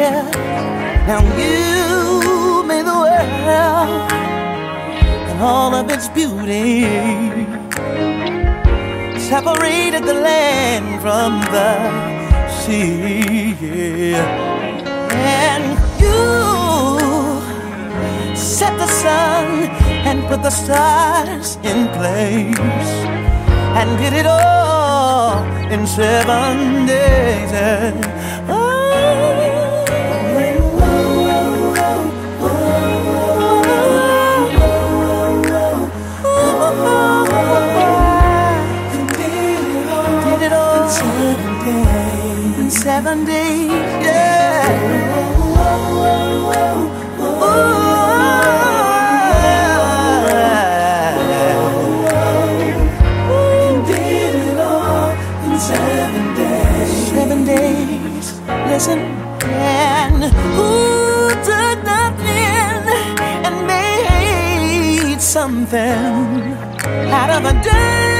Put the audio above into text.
Now you made the world and all of its beauty, separated the land from the sea, and you set the sun and put the stars in place, and did it all in 7 days. Did it all in 7 days, yeah. Did it all in 7 days. 7 days. Listen, and who took nothing and made something out of a dirt?